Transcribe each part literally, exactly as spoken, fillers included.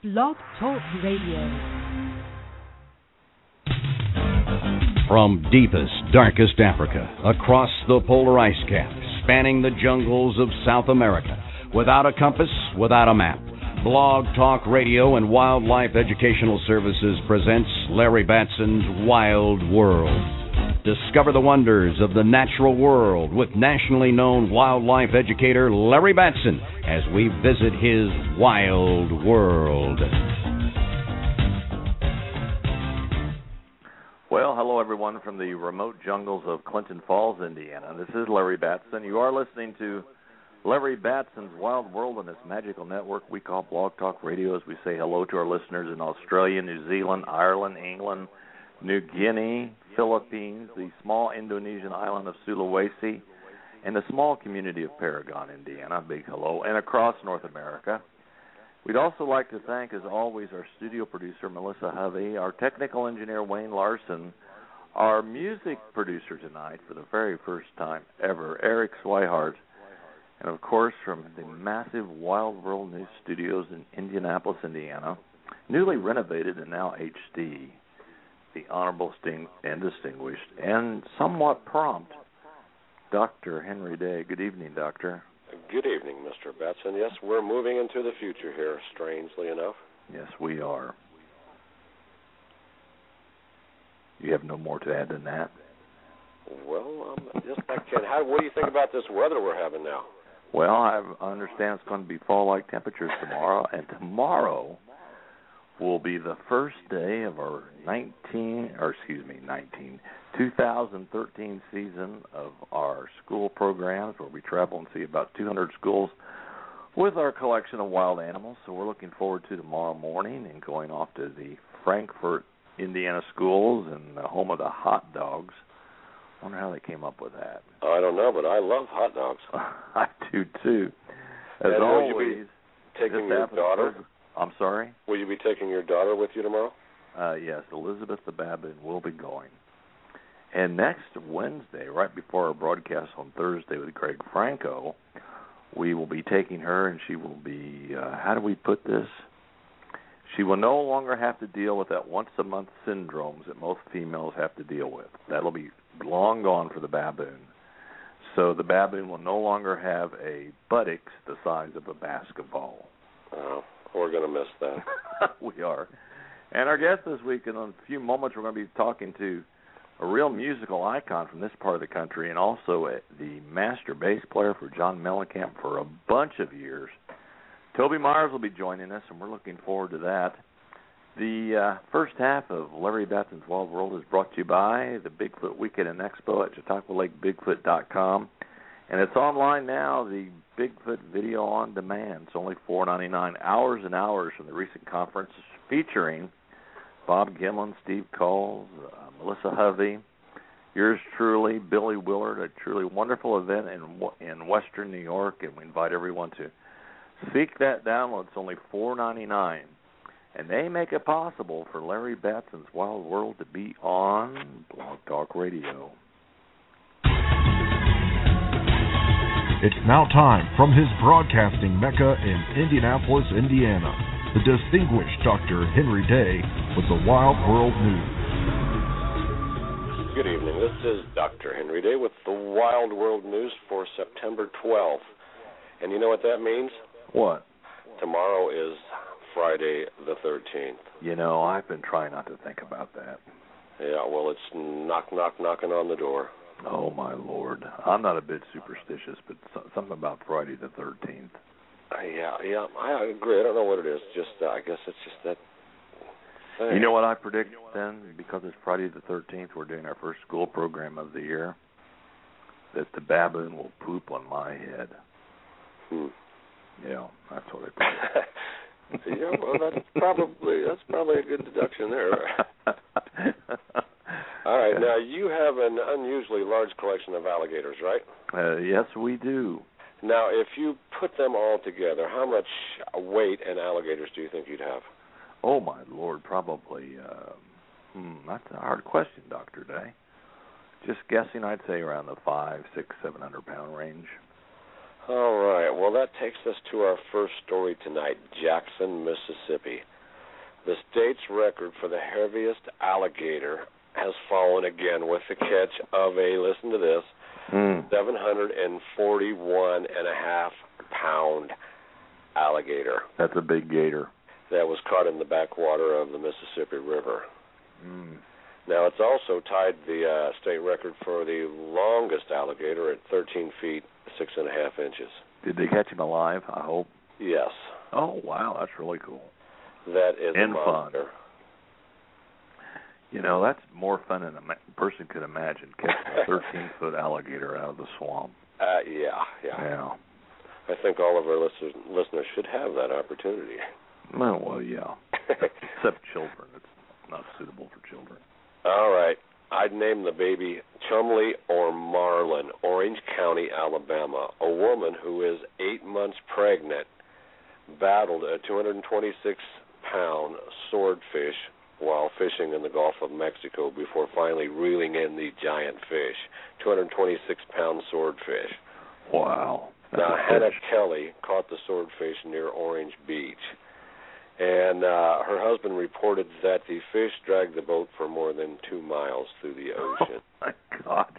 Blog Talk Radio. From deepest, darkest Africa, across the polar ice cap, spanning the jungles of South America, without a compass, without a map, Blog Talk Radio and Wildlife Educational Services presents Larry Batson's Wild World. Discover the wonders of the natural world with nationally known wildlife educator Larry Batson as we visit his wild world. Well, hello everyone from the remote jungles of Clinton Falls, Indiana. This is Larry Batson. You are listening to Larry Batson's Wild World on this magical network we call Blog Talk Radio, as we say hello to our listeners in Australia, New Zealand, Ireland, England, New Guinea, Philippines, the small Indonesian island of Sulawesi, and the small community of Paragon, Indiana. Big hello. And across North America. We'd also like to thank, as always, our studio producer, Melissa Hovey, our technical engineer, Wayne Larson, our music producer tonight, for the very first time ever, Eric Swihart, and, of course, from the massive Wild World News Studios in Indianapolis, Indiana, newly renovated and now H D, the Honorable Sting and Distinguished and somewhat prompt Doctor Henry Day. Good evening, Doctor. Good evening, Mister Batson. Yes, we're moving into the future here, strangely enough. Yes, we are. You have no more to add than that? Well, um, just I can. How, what do you think about this weather we're having now? Well, I understand it's going to be fall-like temperatures tomorrow, and tomorrow will be the first day of our nineteen, or excuse me, nineteen, two thousand thirteen season of our school programs, where we travel and see about two hundred schools with our collection of wild animals. So we're looking forward to tomorrow morning and going off to the Frankfort, Indiana schools and the home of the hot dogs. I wonder how they came up with that. I don't know, but I love hot dogs. I do too. As and always, will you be taking your daughter? I'm sorry? Will you be taking your daughter with you tomorrow? Uh, yes, Elizabeth the Baboon will be going. And next Wednesday, right before our broadcast on Thursday with Greg Franco, we will be taking her, and she will be, uh, how do we put this? She will no longer have to deal with that once-a-month syndromes that most females have to deal with. That'll be long gone for the baboon. So the baboon will no longer have a buttocks the size of a basketball. Oh. We're going to miss that. We are. And our guest this week, in a few moments, we're going to be talking to a real musical icon from this part of the country and also the master bass player for John Mellencamp for a bunch of years. Toby Myers will be joining us, and we're looking forward to that. The uh, first half of Larry Batson's Wild World is brought to you by the Bigfoot Weekend and Expo at Chautauqua Lake Bigfoot dot com. And it's online now, the Bigfoot Video on Demand. It's only four dollars and ninety-nine cents, hours and hours from the recent conference, featuring Bob Gimlin, Steve Coles, uh, Melissa Hovey, yours truly, Billy Willard, a truly wonderful event in in Western New York, and we invite everyone to seek that download. It's only four dollars and ninety-nine cents, and they make it possible for Larry Batson's Wild World to be on Blog Talk Radio. It's now time from his broadcasting mecca in Indianapolis, Indiana, the distinguished Doctor Henry Day with the Wild World News. Good evening. This is Doctor Henry Day with the Wild World News for September twelfth. And you know what that means? What? Tomorrow is Friday the thirteenth. You know, I've been trying not to think about that. Yeah, well, it's knock, knock, knocking on the door. Oh, my Lord. I'm not a bit superstitious, but something about Friday the thirteenth. Uh, yeah, yeah, I agree. I don't know what it is. Just, uh, I guess it's just that thing. You know what I predict then? Because it's Friday the thirteenth, we're doing our first school program of the year, that the baboon will poop on my head. Hmm. Yeah, that's what I predict. Yeah, well, that's probably, that's probably a good deduction there. All right, now you have an unusually large collection of alligators, right? Uh, yes, we do. Now, if you put them all together, how much weight in alligators do you think you'd have? Oh, my Lord, probably, uh, hmm, that's a hard question, Doctor Day. Just guessing, I'd say around the five, six, seven hundred pound range. All right. Well, that takes us to our first story tonight, Jackson, Mississippi. The state's record for the heaviest alligator has fallen again with the catch of a, listen to this, mm. seven hundred forty-one and a half pound alligator. That's a big gator. That was caught in the backwater of the Mississippi River. Mm. Now, it's also tied the uh, state record for the longest alligator at thirteen feet, six and a half inches. Did they catch him alive, I hope? Yes. Oh, wow, that's really cool. That is and a monster. Fun. You know, that's more fun than a ma- person could imagine, catching a thirteen-foot alligator out of the swamp. Uh, yeah, yeah. Yeah. I think all of our listeners, listeners should have that opportunity. Well, well, yeah. Except children. It's not suitable for children. All right. I'd name the baby Chumley or Marlin, Orange County, Alabama. A woman who is eight months pregnant battled a two hundred twenty-six pound swordfish while fishing in the Gulf of Mexico before finally reeling in the giant fish, two hundred twenty-six pound swordfish. Wow. That's now, Hannah Kelly caught the swordfish near Orange Beach. And uh, her husband reported that the fish dragged the boat for more than two miles through the ocean. Oh, my God.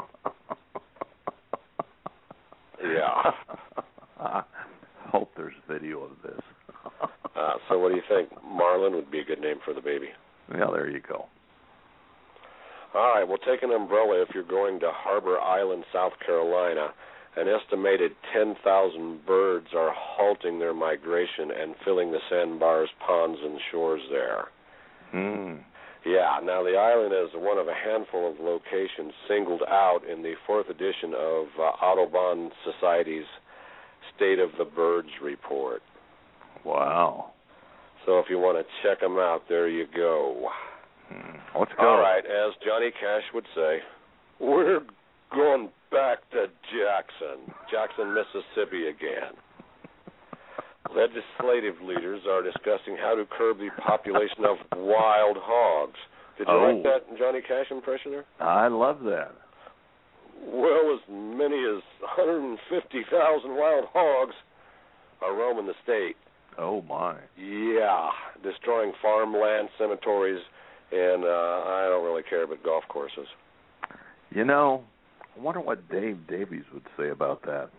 Yeah. I hope there's video of this. uh, so what do you think? Marlin would be a good name for the baby. Yeah, there you go. All right, well, take an umbrella if you're going to Harbor Island, South Carolina. An estimated ten thousand birds are halting their migration and filling the sandbars, ponds, and shores there. Hmm. Yeah, now the island is one of a handful of locations singled out in the fourth edition of uh, Audubon Society's State of the Birds report. Wow. So if you want to check them out, there you go. Hmm. Let's go. All right, as Johnny Cash would say, we're going back to Jackson, Jackson, Mississippi again. Legislative leaders are discussing how to curb the population of wild hogs. Did you oh. like that Johnny Cash impression there? I love that. Well, as many as one hundred fifty thousand wild hogs are roaming the state. Oh, my. Yeah, destroying farmland, cemeteries, and uh, I don't really care about golf courses. You know, I wonder what Dave Davies would say about that.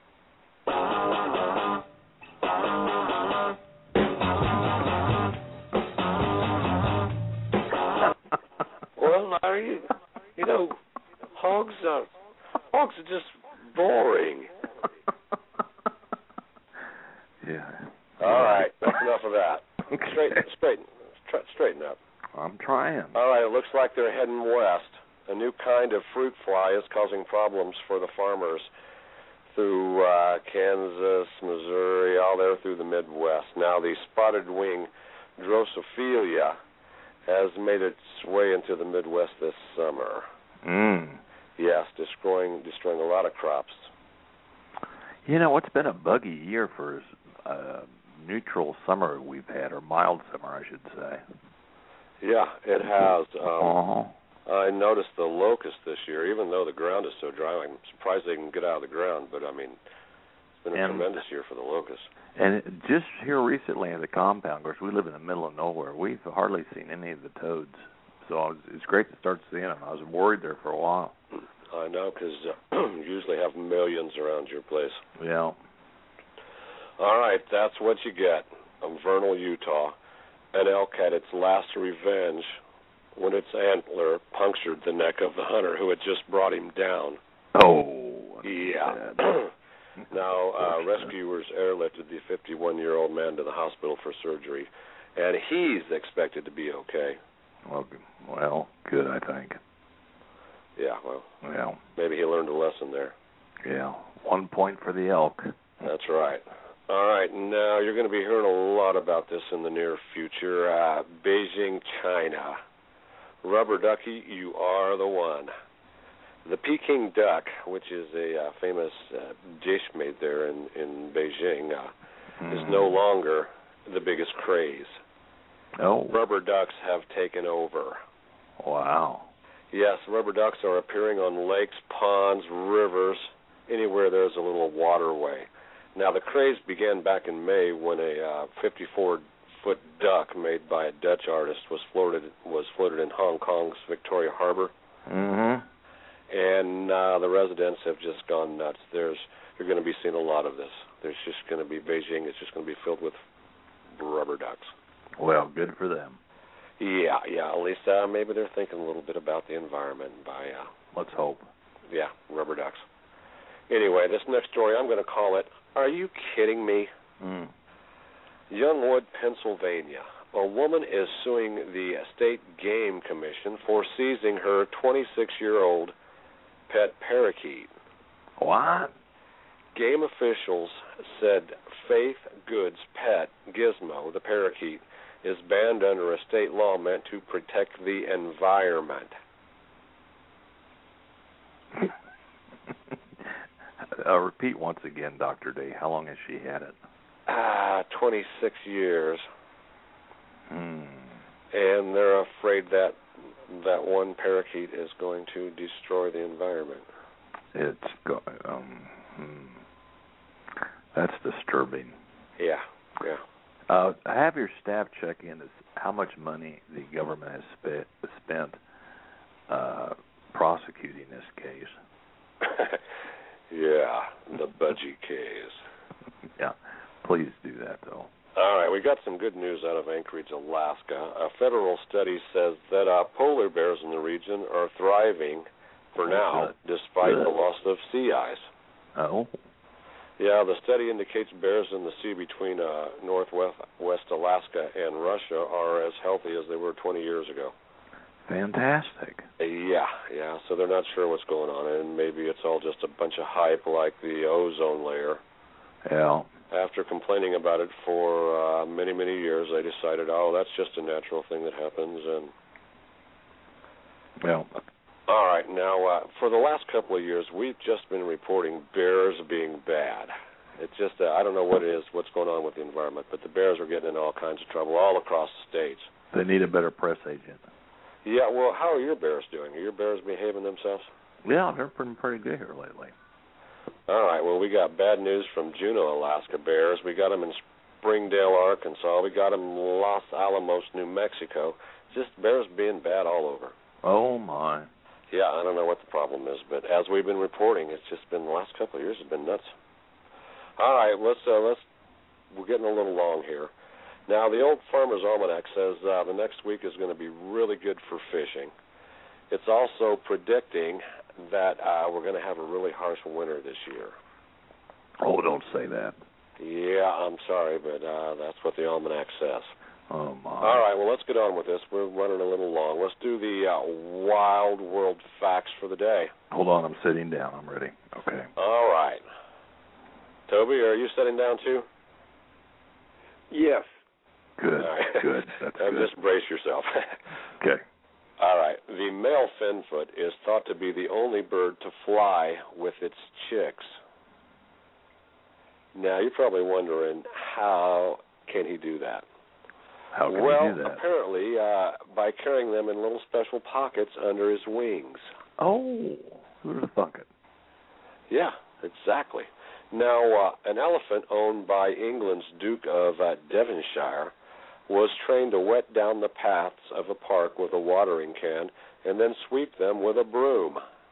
Well, Larry, you know, hogs are hogs are just boring. Yeah. All right, that's enough of that. Okay. Straighten, straighten, tra- straighten up. I'm trying. All right, it looks like they're heading west. A new kind of fruit fly is causing problems for the farmers through uh, Kansas, Missouri, all there through the Midwest. Now, the spotted wing Drosophila has made its way into the Midwest this summer. Mm. Yes, destroying destroying a lot of crops. You know, it's been a buggy year for uh, neutral summer we've had, or mild summer, I should say. Yeah, it has. Um, uh-huh. I noticed the locust this year, even though the ground is so dry, I'm surprised they can get out of the ground, but I mean, it's been a and, tremendous year for the locust. And just here recently in the compound, of course, we live in the middle of nowhere, we've hardly seen any of the toads. So it's great to start seeing them. I was worried there for a while. I know, because uh, you usually have millions around your place. Yeah. All right, that's what you get. In Vernal, Utah, an elk had its last revenge when its antler punctured the neck of the hunter who had just brought him down. Oh. Yeah. Now, uh, rescuers airlifted the fifty-one-year-old man to the hospital for surgery, and he's expected to be okay. Well, well, good, I think. Yeah, well, yeah. Maybe he learned a lesson there. Yeah, one point for the elk. That's right. All right, now you're going to be hearing a lot about this in the near future. Uh, Beijing, China. Rubber ducky, you are the one. The Peking duck, which is a uh, famous uh, dish made there in, in Beijing, uh, mm. is no longer the biggest craze. Oh. Rubber ducks have taken over. Wow. Yes, rubber ducks are appearing on lakes, ponds, rivers, anywhere there's a little waterway. Now, the craze began back in May when a fifty-four foot uh, duck made by a Dutch artist was floated was floated in Hong Kong's Victoria Harbor. Mm-hmm. And uh, the residents have just gone nuts. There's You're going to be seeing a lot of this. There's just going to be Beijing. It's just going to be filled with rubber ducks. Well, good for them. Yeah, yeah. At least uh, maybe they're thinking a little bit about the environment by. Uh, Let's hope. Yeah, rubber ducks. Anyway, this next story, I'm going to call it, Are You Kidding Me? Mm. Youngwood, Pennsylvania. A woman is suing the State Game Commission for seizing her twenty-six-year-old pet parakeet. What? Game officials said Faith Good's pet, Gizmo, the parakeet, is banned under a state law meant to protect the environment. uh, repeat once again, Doctor Day. How long has she had it? Ah, twenty-six years. Hmm. And they're afraid that that one parakeet is going to destroy the environment. It's go- um. Hmm. That's disturbing. Yeah, yeah. Uh, have your staff check in as how much money the government has spent, spent uh, prosecuting this case. Yeah, the budgie case. Yeah, please do that, though. All right, we got some good news out of Anchorage, Alaska. A federal study says that uh, polar bears in the region are thriving for now, good. despite Good. the loss of sea ice. Oh. Yeah, the study indicates bears in the sea between uh, northwest West Alaska and Russia are as healthy as they were twenty years ago. Fantastic. Yeah, yeah, so they're not sure what's going on, and maybe it's all just a bunch of hype like the ozone layer. Yeah. After complaining about it for uh, many, many years, they decided, oh, that's just a natural thing that happens. And Well. All right, now, uh, for the last couple of years, we've just been reporting bears being bad. It's just, uh, I don't know what it is, what's going on with the environment, but the bears are getting in all kinds of trouble all across the states. They need a better press agent. Yeah, well, how are your bears doing? Are your bears behaving themselves? Yeah, they're been pretty good here lately. All right, well, we got bad news from Juneau, Alaska bears. We got them in Springdale, Arkansas. We got them in Los Alamos, New Mexico. Just bears being bad all over. Oh, my. Yeah, I don't know what the problem is, but as we've been reporting, it's just been the last couple of years has been nuts. All right, let's uh, let's we're getting a little long here. Now, the Old Farmer's Almanac says uh, the next week is going to be really good for fishing. It's also predicting that uh, we're going to have a really harsh winter this year. Oh, don't say that. Yeah, I'm sorry, but uh, that's what the Almanac says. Oh, my. All right, well, let's get on with this. We're running a little long. Let's do the uh, Wild World Facts for the day. Hold on, I'm sitting down. I'm ready. Okay. All right. Toby, are you sitting down too? Yes. Good, All right. good. That's uh, good. Just brace yourself. Okay. All right. The male finfoot is thought to be the only bird to fly with its chicks. Now, you're probably wondering, how can he do that? How can well, he do that? apparently uh, by carrying them in little special pockets under his wings. Oh, who'd have thunk it? Yeah, exactly. Now, uh, an elephant owned by England's Duke of uh, Devonshire was trained to wet down the paths of a park with a watering can and then sweep them with a broom.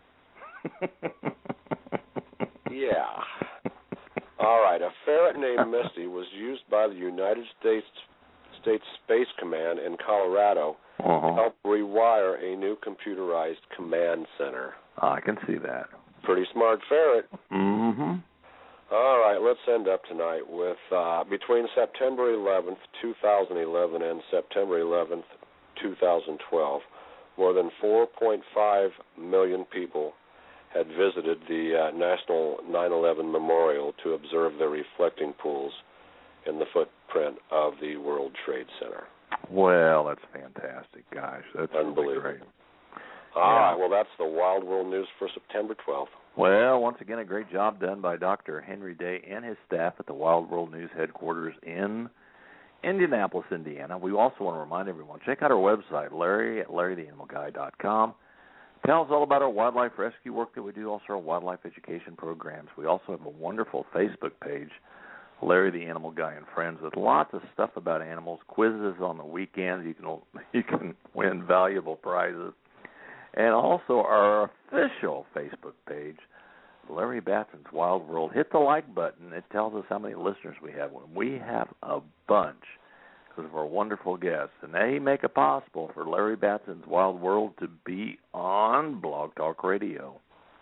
Yeah. All right, a ferret named Misty was used by the United States States Space Command in Colorado uh-huh. to help rewire a new computerized command center. I can see that. Pretty smart ferret. Mm-hmm. All right, let's end up tonight with uh, between September eleventh, two thousand eleven and September eleventh, two thousand twelve, more than four point five million people had visited the uh, National nine eleven Memorial to observe the reflecting pools in the footprint of the World Trade Center. Well, that's fantastic, guys. That's Unbelievable. really great. All Yeah. right, well, that's the Wild World News for September twelfth. Well, once again, a great job done by Doctor Henry Day and his staff at the Wild World News headquarters in Indianapolis, Indiana. We also want to remind everyone, check out our website, Larry at Larry the Animal Guy dot com. Tell us all about our wildlife rescue work that we do, also our wildlife education programs. We also have a wonderful Facebook page, Larry the Animal Guy and Friends, with lots of stuff about animals, quizzes on the weekends. You can you can win valuable prizes. And also our official Facebook page, Larry Batson's Wild World. Hit the like button. It tells us how many listeners we have. We have a bunch because of our wonderful guests. And they make it possible for Larry Batson's Wild World to be on Blog Talk Radio.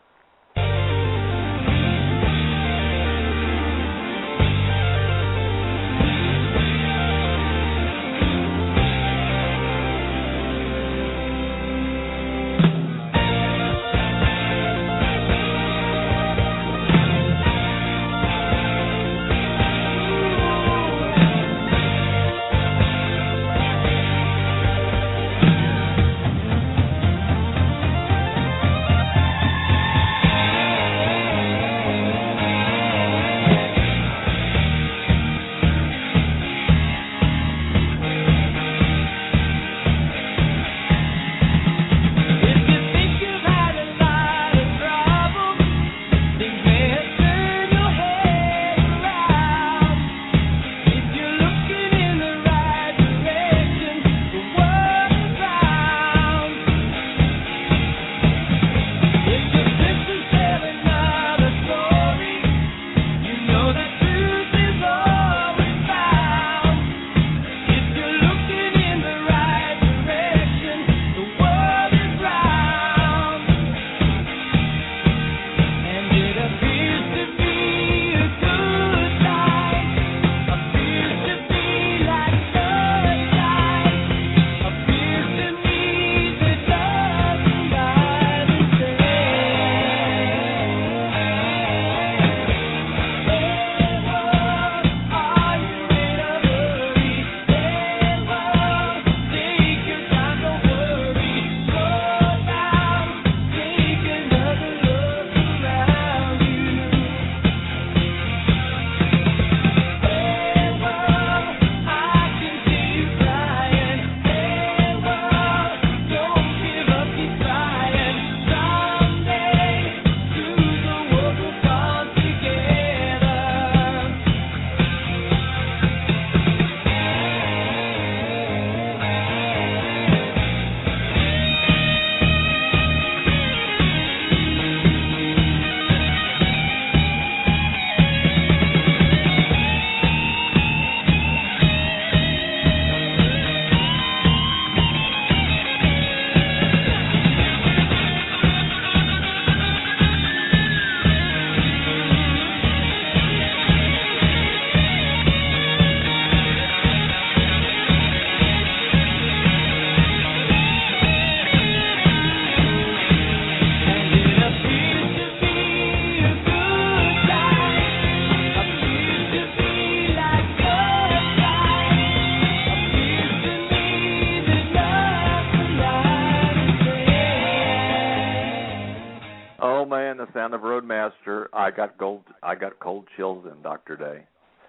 Sound of Roadmaster. I got gold. I got cold chills in Doctor Day.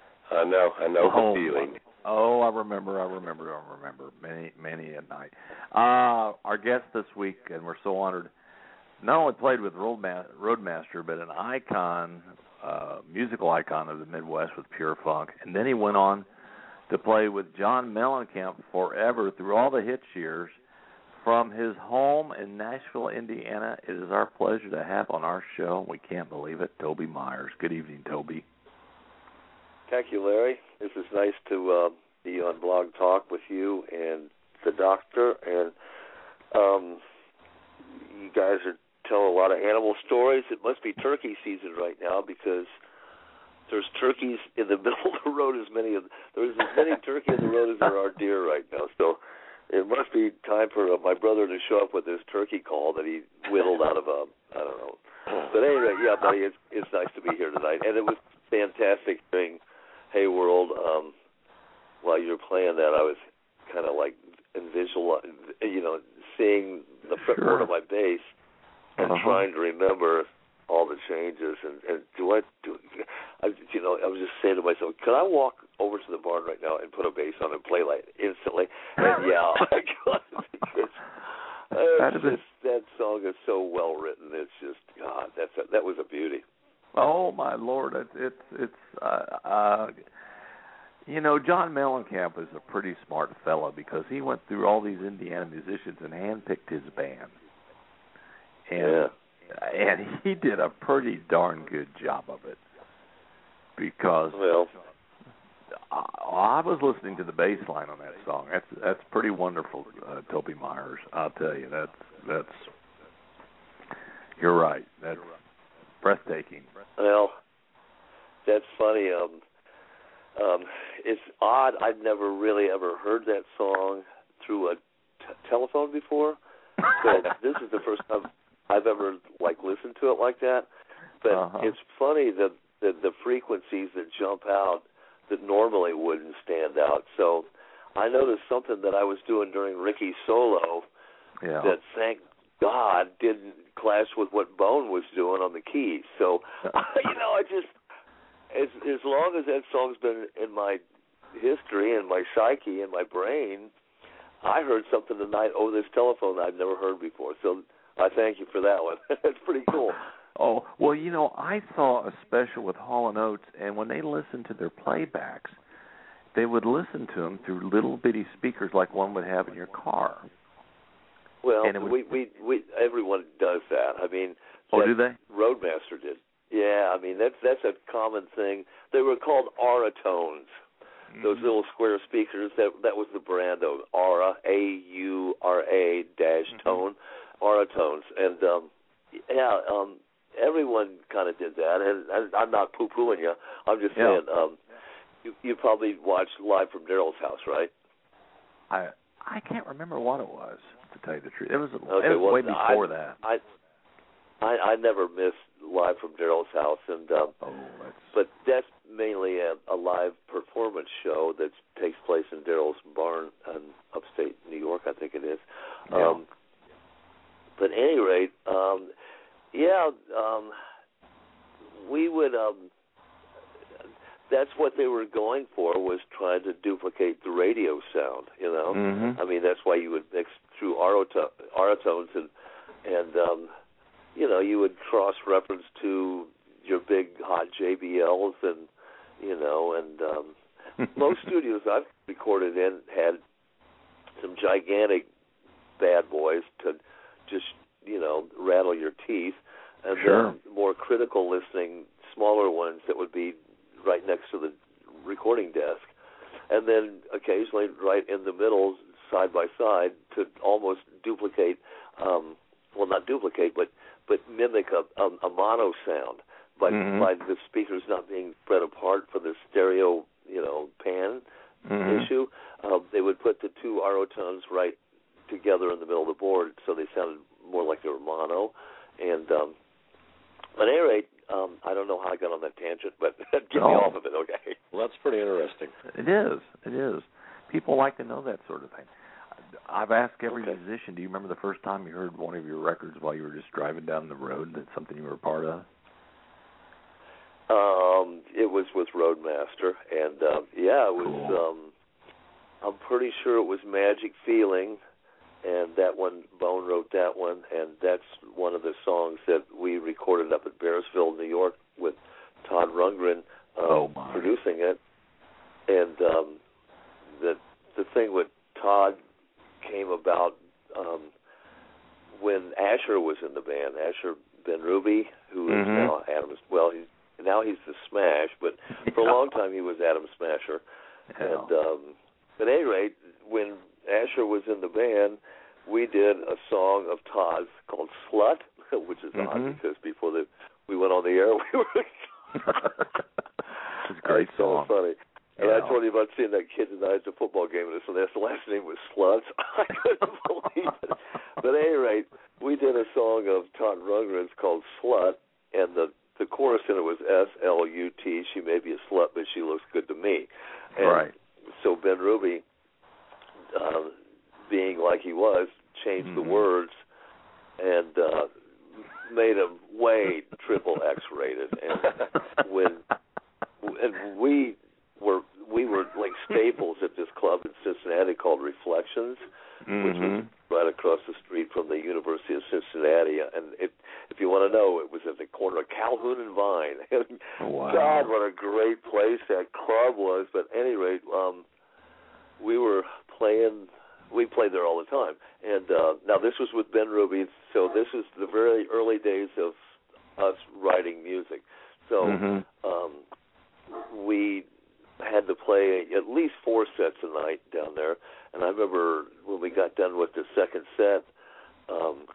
I know. I know oh, the feeling. Oh, I remember. I remember. I remember. Many, many a night. Uh, our guest this week, and we're so honored, not only played with Roadmaster, but an icon, uh, musical icon of the Midwest with Pure Funk, and then he went on to play with John Mellencamp forever through all the hits years. From his home in Nashville, Indiana, it is our pleasure to have on our show, we can't believe it, Toby Myers. Good evening, Toby. Thank you, Larry. This is nice to uh, be on Blog Talk with you and the doctor. And um, you guys are telling a lot of animal stories. It must be turkey season right now because there's turkeys in the middle of the road. As many of there's as many turkey in the road as there are deer right now. So it must be time for uh, my brother to show up with his turkey call that he whittled out of a, I don't know. But anyway, yeah, buddy, it's, it's nice to be here tonight. And it was fantastic hearing Hey World. Um, while you were playing that, I was kind of like visual, you know, seeing the fretboard of my bass and uh-huh. trying to remember all the changes. And, and do I, do, I, you know, I was just saying to myself, could I walk over to the barn right now and put a bass on and play like instantly? And yeah, I could. Because, uh, just, that song song is so well written. It's just God. That's a, that was a beauty. Oh my Lord! It's it's, it's uh, uh, you know, John Mellencamp is a pretty smart fella because he went through all these Indiana musicians and handpicked his band, and yeah. and he did a pretty darn good job of it because well. I, I was listening to the bass line on that song. That's that's pretty wonderful, uh, Toby Myers. I'll tell you, that's that's. You're right. That's breathtaking. Well, that's funny. Um, um, it's odd. I'd never really ever heard that song through a t- telephone before. So this is the first time I've ever like listened to it like that. But uh-huh. It's funny that the, the frequencies that jump out that normally wouldn't stand out. So I noticed something that I was doing during Ricky's solo yeah. that, thank God, didn't clash with what Bone was doing on the keys. So, you know, I just, as as long as that song's been in my history and my psyche and my brain, I heard something tonight over this telephone that I've never heard before. So I thank you for that one. That's pretty cool. Oh, well, you know, I saw a special with Hall and Oates, and when they listened to their playbacks, they would listen to them through little bitty speakers like one would have in your car. Well, would, we, we, we, everyone does that. I mean, oh, do they? Roadmaster did. Yeah, I mean, that's that's a common thing. They were called Auratones. Mm-hmm. Those little square speakers, that that was the brand of Aura, A U R A dash tone, mm-hmm. Auratones. And, um, yeah, um, everyone kind of did that, and, and I'm not poo-pooing you. I'm just yeah. saying, um, you, you probably watched Live from Daryl's House, right? I I can't remember what it was, to tell you the truth. It was, okay, it was well, way before I, that. I, I I never missed Live from Daryl's House, and um, oh, that's... but that's mainly a, a live performance show that takes place in Daryl's barn in upstate New York, I think it is. Yeah. Um, but at any rate, um, yeah, um, we would. Um, that's what they were going for, was trying to duplicate the radio sound. You know, mm-hmm. I mean, that's why you would mix through Auratones and and um, you know, you would cross-reference to your big hot J B Ls, and you know, and um, most studios I've recorded in had some gigantic bad boys to just, you know, rattle your teeth, and sure. then more critical listening, smaller ones that would be right next to the recording desk, and then occasionally right in the middle, side by side, to almost duplicate, um, well, not duplicate, but but mimic a, a, a mono sound by mm-hmm. by the speakers not being spread apart for the stereo, you know, pan mm-hmm. issue. Uh, they would put the two Auratones right together in the middle of the board, so they sounded more like they were mono. And um, at any rate, um, I don't know how I got on that tangent, but get oh. me off of it, okay? Well, that's pretty interesting. It is. It is. People like to know that sort of thing. I've asked every okay. musician, do you remember the first time you heard one of your records while you were just driving down the road, that's something you were a part of? Um, it was with Roadmaster, and uh, yeah, it was. Cool. Um, I'm pretty sure it was Magic Feeling, and that one, Bone wrote that one, and that's one of the songs that we recorded up at Bearsville, New York, with Todd Rundgren um, oh producing it. And um, the the thing with Todd came about um, when Asher was in the band. Asher Ben-Ruby, who is mm-hmm. now Adam. Well, he's, now he's the Smash, but for a long time he was Adam Smasher. Yeah. And um, at any rate, when Asher was in the band, we did a song of Todd's called "Slut," which is mm-hmm. odd because before the we went on the air, we were. It's a great That's song. So funny. And yeah. I told you about seeing that kid tonight at the football game, and so that's the last name was Sluts. I couldn't believe it. But at any rate, we did a song of Todd Rundgren's called "Slut," and the the chorus in it was S L U T. She may be a slut, but she looks good to me. And right. So Ben-Ruby, uh, being like he was, changed mm-hmm. the words and uh, made them way triple X rated. And when and we were we were like staples at this club in Cincinnati called Reflections, mm-hmm. which was right across the street from the University of Cincinnati. And it, if you want to know, it was at the corner of Calhoun and Vine. Wow. God, what a great place that club was. But at any rate, um, we were playing, we played there all the time. And uh, now this was with Ben Ruby, so this is the very early days of us writing music. So mm-hmm. um, we had to play at least four sets a night down there. And I remember when we got done with the second set, um,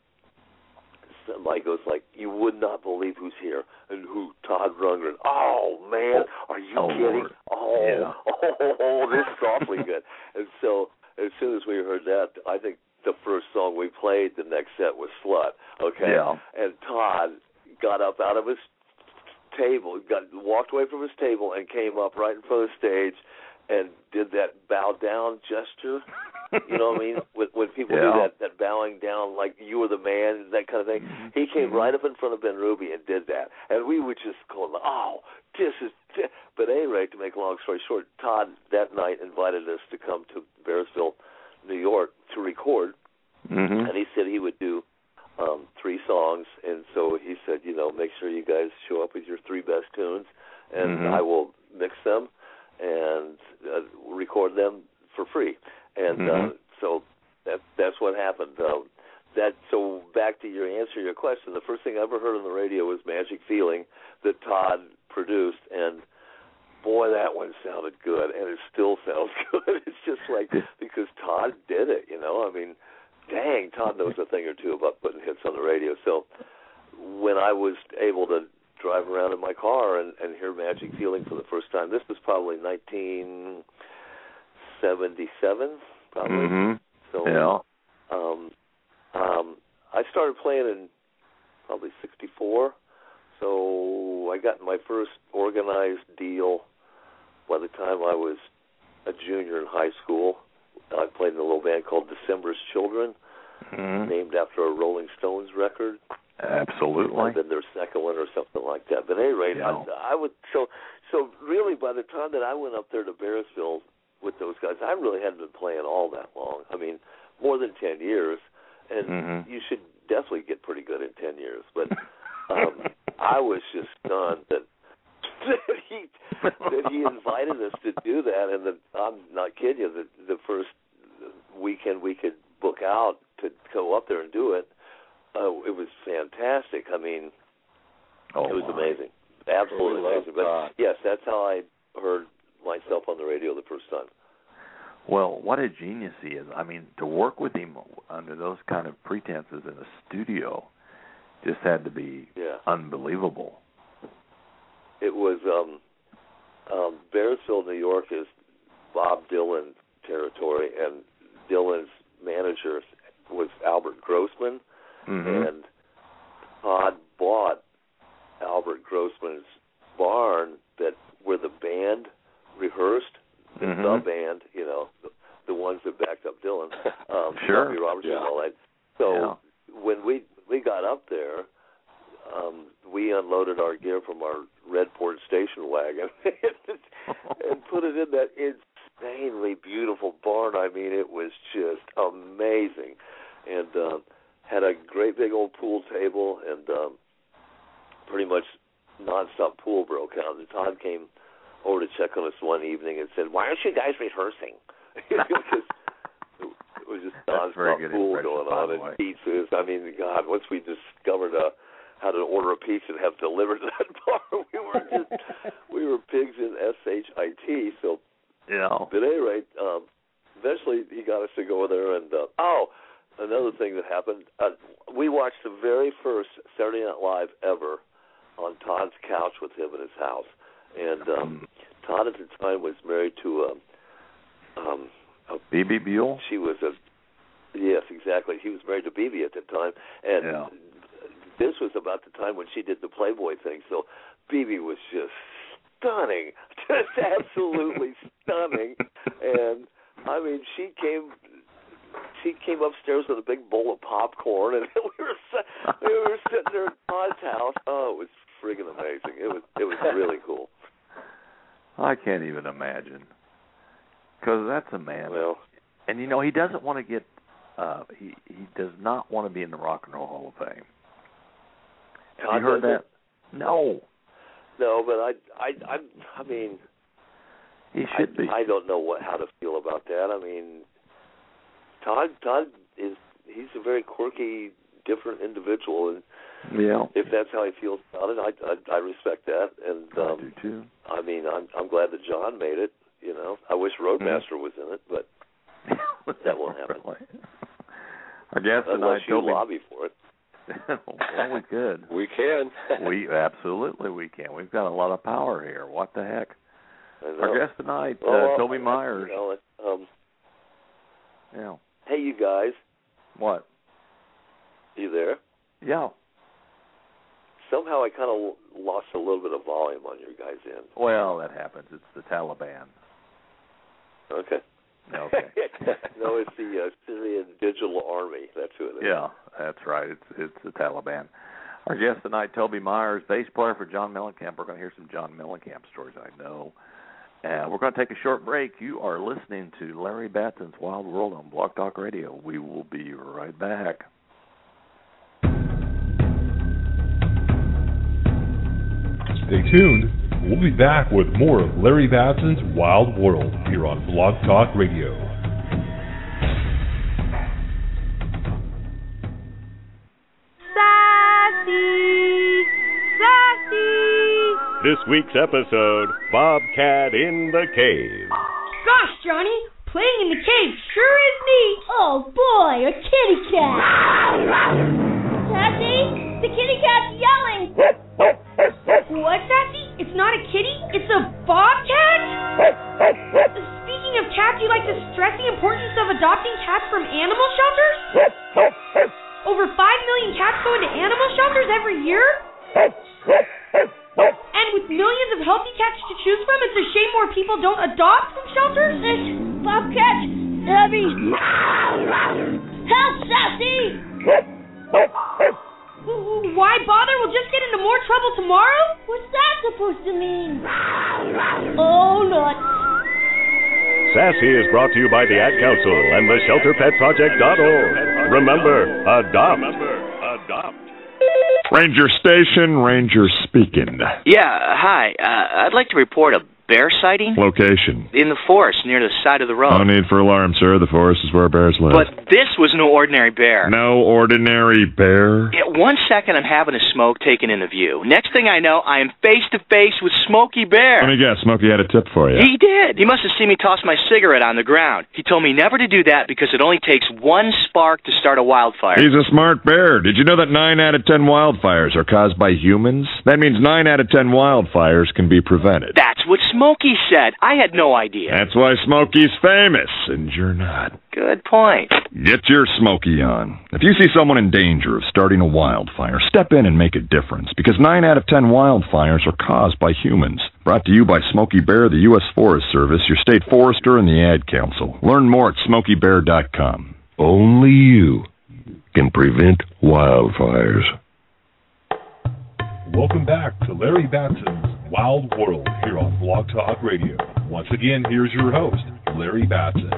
somebody goes like, "You would not believe who's here." And who? Todd Rundgren. Oh, man, are you oh, kidding? Lord. Oh, yeah. oh, oh, this is awfully good. And so as soon as we heard that, I think the first song we played the next set was Slut, okay? Yeah. And Todd got up out of his table, got walked away from his table and came up right in front of the stage and did that bow down gesture. You know what I mean? When, when people yeah. do that, that bowing down like you were the man, that kind of thing. He came right up in front of Ben Ruby and did that. And we would just go, oh, this is... This. But at any rate, to make a long story short, Todd that night invited us to come to Bearsville, New York, to record. Mm-hmm. And he said he would do um, three songs. And so he said, you know, make sure you guys show up with your three best tunes, and mm-hmm. I will mix them and uh, record them for free. And mm-hmm. uh, so that that's what happened. Uh, that so back to your answer to your question, the first thing I ever heard on the radio was Magic Feeling that Todd produced, and boy, that one sounded good, and it still sounds good. It's just like because Todd did it, you know. I mean, dang, Todd knows a thing or two about putting hits on the radio. So when I was able to drive around in my car and, and hear Magic Feeling for the first time, this was probably nineteen seventy-seven, probably. Mm-hmm. So, yeah. um, um, I started playing in probably sixty-four. So I got my first organized deal by the time I was a junior in high school. I played in a little band called December's Children, mm-hmm. named after a Rolling Stones record. Absolutely. I've been their second one or something like that. But at any rate, yeah. I, I would so so really by the time that I went up there to Bearsville with those guys, I really hadn't been playing all that long. I mean, more than ten years, and mm-hmm. you should definitely get pretty good in ten years. But um, I was just stunned that that he that he invited us to do that, and the, I'm not kidding you. The, the first weekend we could book out to go up there and do it, uh, it was fantastic. I mean, oh, it was my. amazing, absolutely Really amazing. But God. yes, that's how I heard myself on the radio the first time. Well, what a genius he is. I mean, to work with him under those kind of pretenses in a studio just had to be yeah. unbelievable. It was, um, um, Bearsville, New York is Bob Dylan territory, and Dylan's manager was Albert Grossman, mm-hmm. and Todd bought Albert Grossman's barn that where the band rehearsed, the, mm-hmm. the band, you know, the, the ones that backed up Dylan, um, sure. Bobby Robertson yeah. and all that. So yeah. when we we got up there, um, we unloaded our gear from our Redport station wagon and put it in that insanely beautiful barn. I mean, it was just amazing, and uh, had a great big old pool table, and um, pretty much nonstop pool broke out. And Todd came over to check on us one evening and said, "Why aren't you guys rehearsing?" Because it was just nonstop pool going on and pizzas. I mean, God, once we discovered uh, how to order a pizza and have it delivered to that bar, we were just we were pigs in S H I T. So, yeah. But at any rate, um, eventually he got us to go there. And uh, oh, another thing that happened, uh, we watched the very first Saturday Night Live ever on Todd's couch with him in his house. And um, Todd at the time was married to a, um, a B B Buell? She was a, yes, exactly. He was married to B B at the time. And yeah. this was about the time when she did the Playboy thing. So B B was just stunning, just absolutely stunning. And, I mean, she came... She came upstairs with a big bowl of popcorn, and we were we were sitting there at Todd's house. Oh, it was friggin' amazing. It was it was really cool. I can't even imagine. Because that's a man. Well, and, you know, he doesn't want to get, uh, he, he does not want to be in the Rock and Roll Hall of Fame. Have you heard that? No. No, but I, I, I, I mean, he should I, be. I don't know what how to feel about that. I mean, Todd, Todd is he's a very quirky, different individual, and yeah, if that's how he feels about it, I, I, I respect that. And um, I do too. I mean, I'm, I'm glad that John made it. You know, I wish Roadmaster mm-hmm. was in it, but that won't happen. Really? I guess unless you me... lobby for it. Well, we could. We can. we absolutely we can. We've got a lot of power here. What the heck? Our guest tonight, well, uh, Toby I, Myers. You know, it, um, yeah. Hey, you guys. What? You there? Yeah. Somehow I kind of lost a little bit of volume on your guys' end. Well, that happens. It's the Taliban. Okay. Okay. No, it's the uh, Syrian Digital Army. That's who it is. Yeah, that's right. It's it's the Taliban. Our guest tonight, Toby Myers, bass player for John Mellencamp. We're going to hear some John Mellencamp stories, I know. And we're going to take a short break. You are listening to Larry Batson's Wild World on Blog Talk Radio. We will be right back. Stay tuned. We'll be back with more of Larry Batson's Wild World here on Blog Talk Radio. Sassy! Sassy! This week's episode, Bobcat in the Cave. Gosh, Johnny, playing in the cave sure is neat. Oh, boy, a kitty cat. Sassy, the kitty cat's yelling. What, Sassy? It's not a kitty? It's a bobcat? Speaking of cats, you like to stress the importance of adopting cats from animal shelters? Over five million cats go into animal shelters every year? And with millions of healthy cats to choose from, it's a shame more people don't adopt from shelters? This bobcat, Abby. Help, Sassy! Why bother? We'll just get into more trouble tomorrow? What's that supposed to mean? Oh, nuts. Sassy is brought to you by the Ad Council and the shelter pet project dot org. Remember, adopt. Remember, adopt. Ranger Station, Ranger speaking. Yeah, hi. Uh, I'd like to report a bear sighting. Location? In the forest near the side of the road. No need for alarm, sir. The forest is where bears live. But this was no ordinary bear. No ordinary bear? Yeah, one second I'm having a smoke taken into view. Next thing I know, I am face to face with Smokey Bear. Let me guess, Smokey had a tip for you. He did. He must have seen me toss my cigarette on the ground. He told me never to do that because it only takes one spark to start a wildfire. He's a smart bear. Did you know that nine out of ten wildfires are caused by humans? That means nine out of ten wildfires can be prevented. That's what Smokey said. I had no idea. That's why Smokey's famous, and you're not. Good point. Get your Smokey on. If you see someone in danger of starting a wildfire, step in and make a difference, because nine out of ten wildfires are caused by humans. Brought to you by Smokey Bear, the U S Forest Service, your state forester, and the Ad Council. Learn more at smokey bear dot com. Only you can prevent wildfires. Welcome back to Larry Batson's Wild World here on Blog Talk Radio. Once again, here's your host, Larry Batson.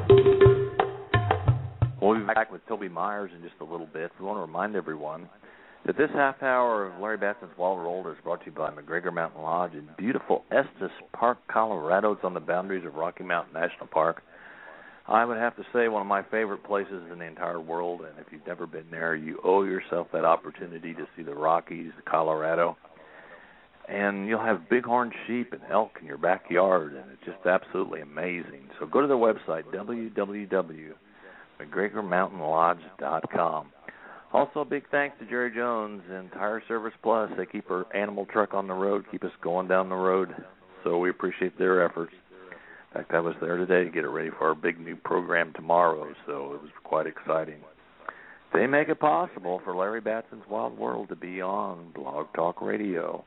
We'll be back with Toby Myers in just a little bit. We want to remind everyone that this half hour of Larry Batson's Wild World is brought to you by McGregor Mountain Lodge in beautiful Estes Park, Colorado. It's on the boundaries of Rocky Mountain National Park. I would have to say one of my favorite places in the entire world, and if you've never been there, you owe yourself that opportunity to see the Rockies, Colorado. And you'll have bighorn sheep and elk in your backyard, and it's just absolutely amazing. So go to their website, w w w dot mcgregor mountain lodge dot com. Also, a big thanks to Jerry Jones and Tire Service Plus. They keep our animal truck on the road, keep us going down the road, so we appreciate their efforts. In fact, I was there today to get it ready for our big new program tomorrow, so it was quite exciting. They make it possible for Larry Batson's Wild World to be on Blog Talk Radio.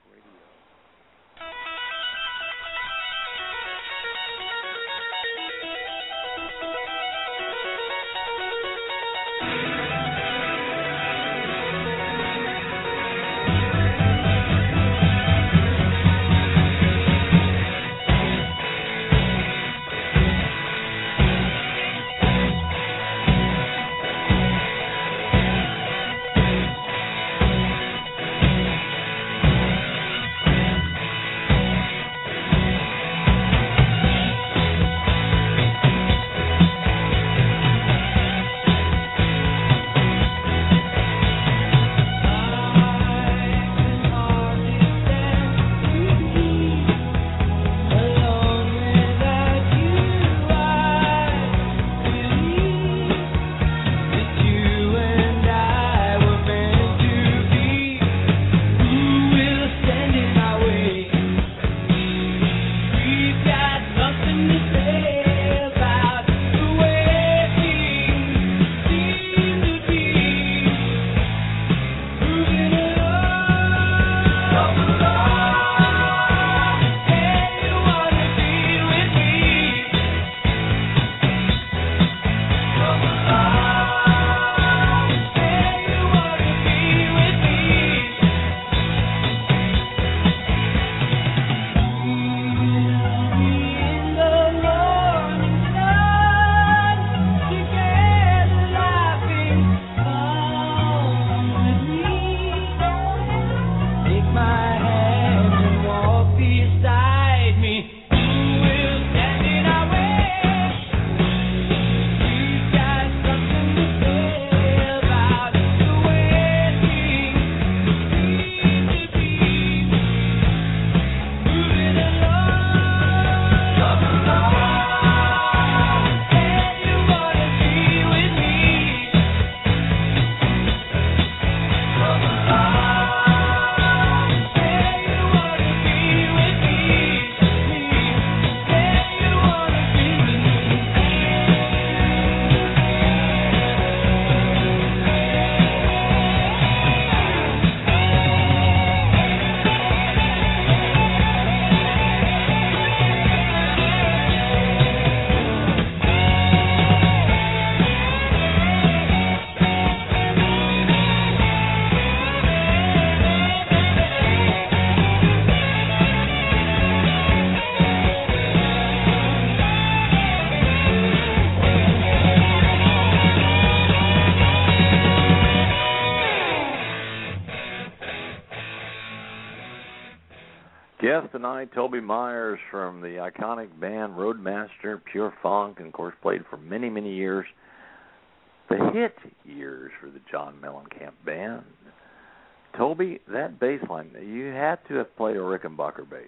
guest tonight, Toby Myers from the iconic band Roadmaster, Pure Funk, and of course played for many, many years. The hit years for the John Mellencamp Band. Toby, that bass line, you had to have played a Rickenbacker bass.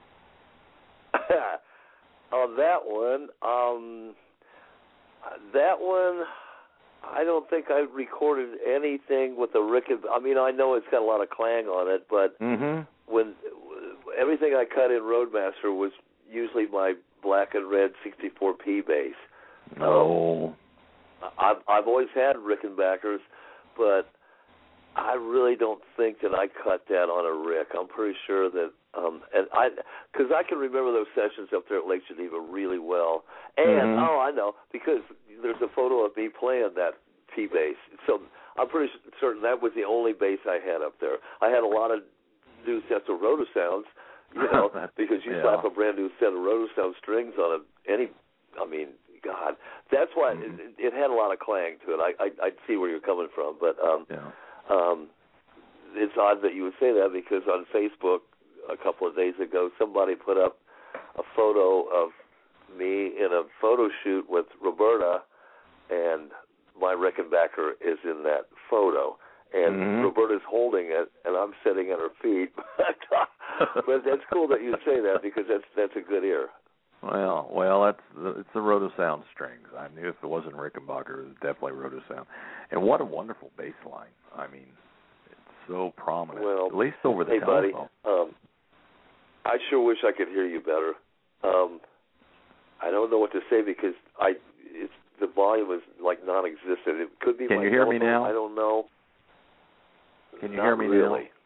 On that one, um, that one, I don't think I recorded anything with the Rickenbacker. I mean, I know it's got a lot of clang on it, but mm-hmm. when everything I cut in Roadmaster was usually my black and red sixty-four P bass. Oh. Um, I've, I've always had Rickenbackers, but I really don't think that I cut that on a Rick. I'm pretty sure that, um, and I, because I can remember those sessions up there at Lake Geneva really well. And, mm-hmm. oh, I know, because there's a photo of me playing that P bass. So I'm pretty certain that was the only bass I had up there. I had a lot of new sets of Rotosounds, you know, because you yeah. slap a brand new set of Rotosound strings on a, any, I mean, God, that's why mm-hmm. it, it had a lot of clang to it. I, I I see where you're coming from, but um, yeah. um, it's odd that you would say that because on Facebook a couple of days ago somebody put up a photo of me in a photo shoot with Roberta, and my Rickenbacker is in that photo, and mm-hmm. Roberta's holding it, and I'm sitting at her feet. But that's cool that you say that because that's that's a good ear. Well, well, that's the, it's the Rotosound strings. I knew if it wasn't Rickenbacker, it was definitely Rotosound. And what a wonderful bass line. I mean, it's so prominent, well, at least over the hey, telephone. buddy, um, I sure wish I could hear you better. Um, I don't know what to say because I it's the volume is like non-existent. It could be Can my you hear telephone. me now? I don't know. Can you Not hear me really. now?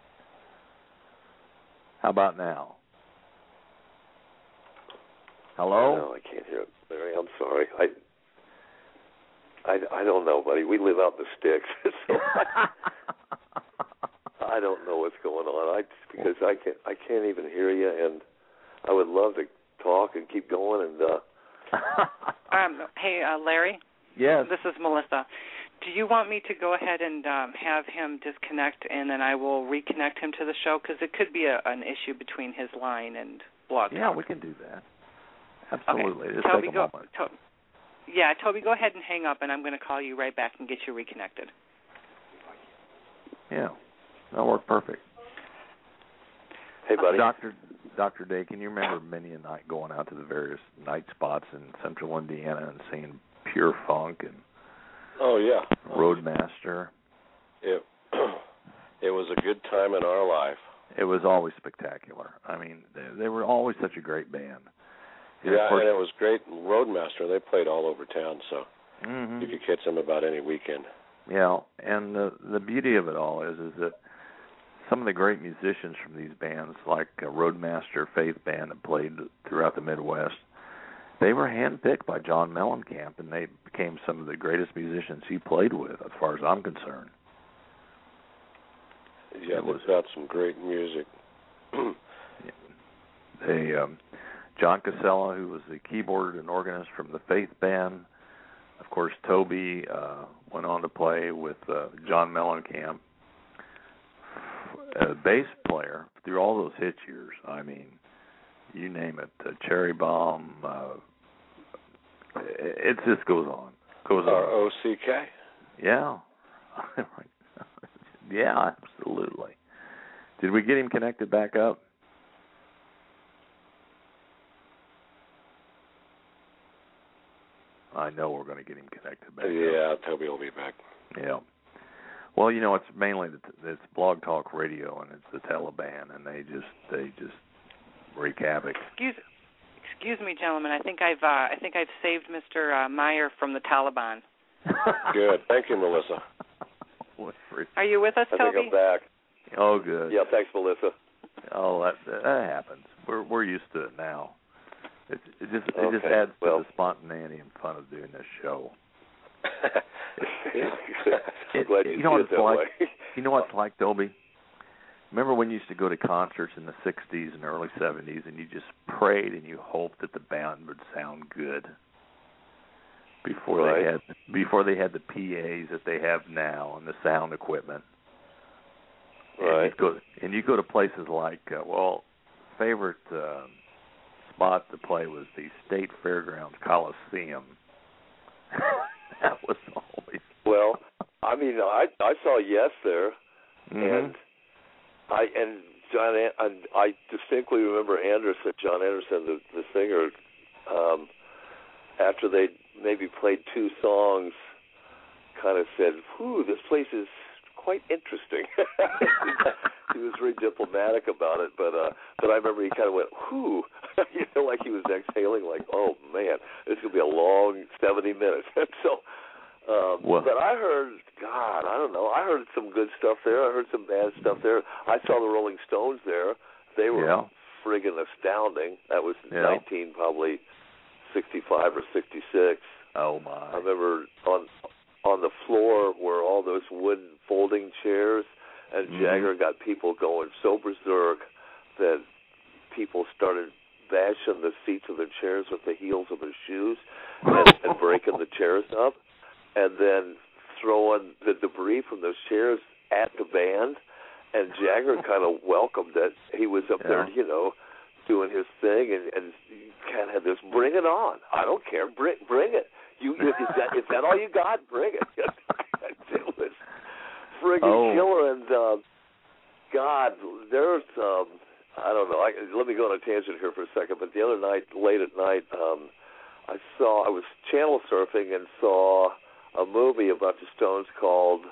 How about now? Hello? No, I can't hear it, Larry. I'm sorry. I, I, I don't know, buddy. We live out in the sticks, so I, I don't know what's going on. I because I can't I can't even hear you, and I would love to talk and keep going. And uh, um, hey, uh, Larry. Yes. This is Melissa. Do you want me to go ahead and um, have him disconnect, and then I will reconnect him to the show? Because it could be a, an issue between his line and Blog Yeah, Talk. we can do that. Absolutely. Okay. Just Toby, take a go, moment. to, yeah, Toby, go ahead and hang up, and I'm going to call you right back and get you reconnected. Yeah, that'll work perfect. Hey, buddy. Doctor Doctor Day, can you remember many a night going out to the various night spots in central Indiana and seeing Pure Funk and Oh, yeah. Roadmaster? It, it was a good time in our life. It was always spectacular. I mean, they, they were always such a great band. And yeah, of course, and it was great. Roadmaster, they played all over town, so mm-hmm. you could catch them about any weekend. Yeah, and the the beauty of it all is is that some of the great musicians from these bands, like uh, Roadmaster, Faith Band, that played throughout the Midwest, they were handpicked by John Mellencamp, and they became some of the greatest musicians he played with, as far as I'm concerned. Yeah, it they've was, got some great music. they, um, John Casella, who was the keyboard and organist from the Faith Band. Of course, Toby uh, went on to play with uh, John Mellencamp. A bass player through all those hit years. I mean, you name it. Uh, Cherry Bomb. Uh, it, it just goes on. Goes R on. O C K? Yeah. Yeah, absolutely. Did we get him connected back up? I know we're going to get him connected back yeah, up. Yeah, Toby will be back. Yeah. Well, you know, it's mainly the, it's Blog Talk Radio and it's the Taliban, and they just they just wreak havoc. Excuse, excuse me, gentlemen. I think I've uh, I think I've saved Mister Uh, Meyer from the Taliban. Good, thank you, Melissa. Are you with us, I Toby? think I'm back. Oh, good. Yeah, thanks, Melissa. Oh, that that happens. We're we're used to it now. It, it just it okay. just adds well, to the spontaneity and fun of doing this show. it, it, glad it, you, you know what it's it's like? way. You know what it's like, Toby? Remember when you used to go to concerts in the sixties and early seventies, and you just prayed and you hoped that the band would sound good before right. they had before they had the P As that they have now and the sound equipment. Right. And you go and you go to places like uh, well, favorite uh, spot to play was the State Fairgrounds Coliseum. That was always well. I mean, I I saw Yes there, mm-hmm. and I and John and I distinctly remember Anderson, John Anderson, the, the singer. Um, after they maybe played two songs, kind of said, "Whew, this place is quite interesting." He was very diplomatic about it, but uh, but I remember he kind of went, "Whew," you know, like he was exhaling, like, "Oh man, this is gonna be a long seventy minutes." so, um, but I heard, God, I don't know, I heard some good stuff there. I heard some bad stuff there. I saw the Rolling Stones there. They were yeah. friggin' astounding. That was yeah. nineteen probably sixty-five or sixty-six. Oh my! I remember on on the floor were all those wooden folding chairs. And Jagger got people going so berserk that people started bashing the seats of their chairs with the heels of their shoes and, and breaking the chairs up, and then throwing the debris from those chairs at the band. And Jagger kind of welcomed it. He was up yeah. there, you know, doing his thing, and, and kind of had this, bring it on. I don't care. Bring, bring it. You, is that, is that all you got? Bring it. It was friggin' oh. killer, and uh, God, there's, um, I don't know, I, let me go on a tangent here for a second, but the other night, late at night, um, I saw, I was channel surfing and saw a movie about the Stones called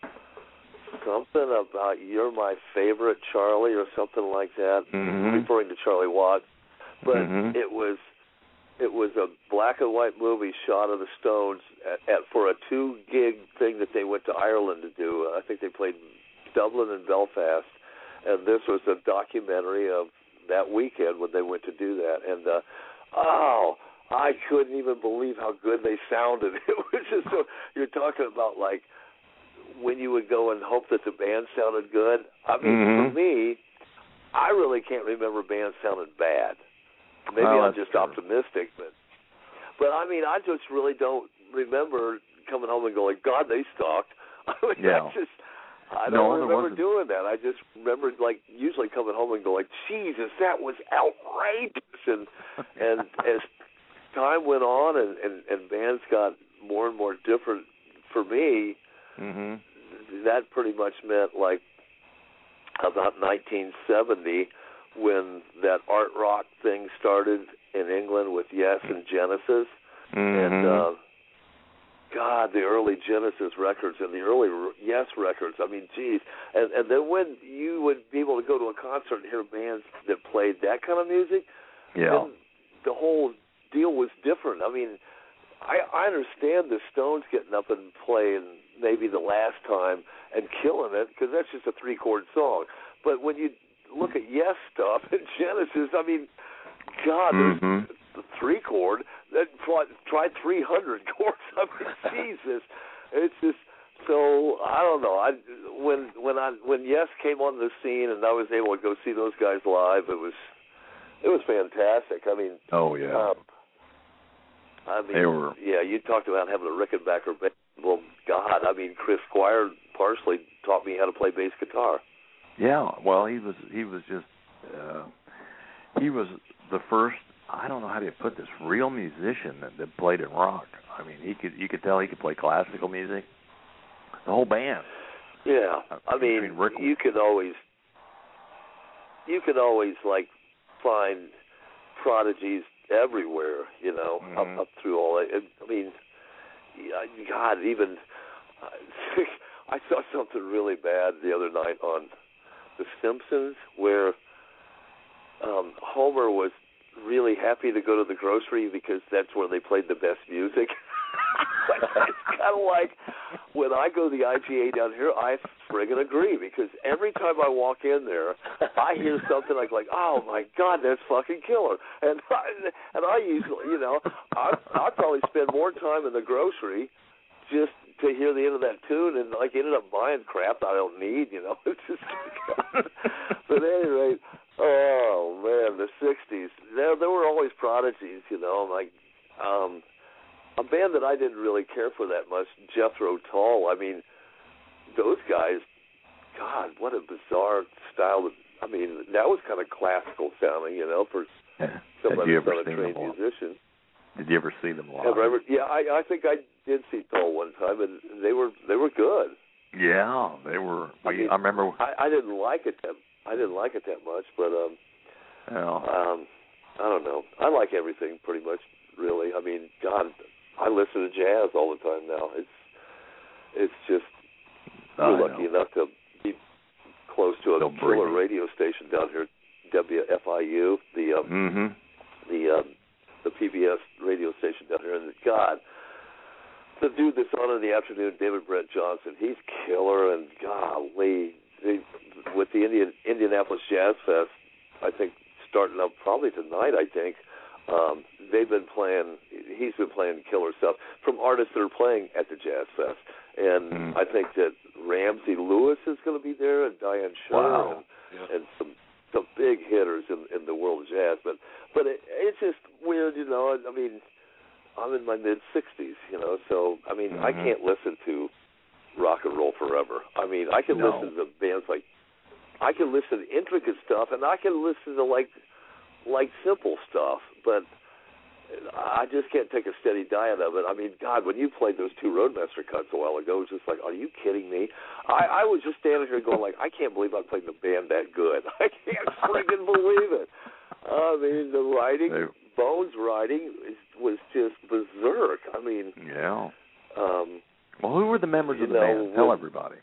something about You're My Favorite, Charlie, or something like that, mm-hmm. referring to Charlie Watts, but mm-hmm. it was It was a black and white movie shot of the Stones at, at for a two gig thing that they went to Ireland to do. I think they played Dublin and Belfast, and this was a documentary of that weekend when they went to do that. And uh, oh, I couldn't even believe how good they sounded. It was just so, you're talking about like when you would go and hope that the band sounded good. I mean, mm-hmm. for me, I really can't remember bands sounding bad. Maybe oh, I'm just true. optimistic, but but I mean, I just really don't remember coming home and going, God, they sucked. I mean, yeah. I just I don't no, remember wasn't. doing that. I just remember like usually coming home and going, Jesus, that was outrageous. And and as time went on and, and, and bands got more and more different for me, mm-hmm. that pretty much meant like about nineteen seventy. When that art rock thing started in England with Yes and Genesis, mm-hmm. and uh, God, the early Genesis records and the early Yes records. I mean, geez, and and then when you would be able to go to a concert and hear bands that played that kind of music, yeah, then the whole deal was different. I mean, I, I understand the Stones getting up and playing maybe the last time and killing it because that's just a three chord song, but when you look at Yes stuff and Genesis, I mean, God, there's mm-hmm. the three chord. That try, try three hundred chords. I mean, Jesus, it's just so. I don't know. I when when I when Yes came on the scene and I was able to go see those guys live, it was it was fantastic. I mean, oh yeah. Um, I mean, they were. Yeah, you talked about having a Rickenbacker band. Well, God, I mean, Chris Squire partially taught me how to play bass guitar. Yeah, well, he was he was just uh, he was the first. I don't know how to put this real musician that, that played in rock. I mean, he could you could tell he could play classical music. The whole band. Yeah, I mean, Rick, you could always you could always like find prodigies everywhere. You know, mm-hmm. up up through all that. I mean, God, even I saw something really bad the other night on The Simpsons, where um, Homer was really happy to go to the grocery because that's where they played the best music. It's kind of like when I go to the I G A down here, I friggin' agree because every time I walk in there, I hear something like, like oh my God, that's fucking killer. And I, and I usually, you know, I I probably spend more time in the grocery just to hear the end of that tune, and like ended up buying crap I don't need, you know. It's just, but at any rate, oh man, the sixties. There, there were always prodigies, you know. Like um, a band that I didn't really care for that much, Jethro Tull. I mean, those guys. God, what a bizarre style. Of, I mean, that was kind of classical sounding, you know, for yeah. somebody who's not a trained musician. Did you ever see them live? Have I ever, yeah, I, I think I did see Toll one time, and they were they were good. Yeah, they were. I, We, mean, I remember. I, I didn't like it that I didn't like it that much, but um, Well, um, I don't know. I like everything pretty much, really. I mean, God, I listen to jazz all the time now. It's it's just we're lucky enough to be close to a Still killer breathing. radio station down here, W F I U, the um, mm-hmm. the um, the P B S radio station down here. And God, the dude that's on in the afternoon, David Brett Johnson, he's killer. And golly, they, with the Indian Indianapolis Jazz Fest, I think starting up probably tonight. I think um, they've been playing. He's been playing killer stuff from artists that are playing at the Jazz Fest. And mm. I think that Ramsey Lewis is going to be there, and Diane Scher, Wow. and, yeah. and some some big hitters in, in the world of jazz. But but it, it's just weird, you know. I mean, I'm in my mid sixties, you know, so I mean, mm-hmm. I can't listen to rock and roll forever. I mean, I can no. listen to bands like I can listen to intricate stuff, and I can listen to like like simple stuff, but I just can't take a steady diet of it. I mean, God, when you played those two Roadmaster cuts a while ago, it was just like, are you kidding me? I, I was just standing here going like, I can't believe I played in a band that good. I can't freaking believe it. I mean, the writing, they, Bones' writing is, was just berserk. I mean, yeah. Um, well, who were the members of the know, band? Tell everybody.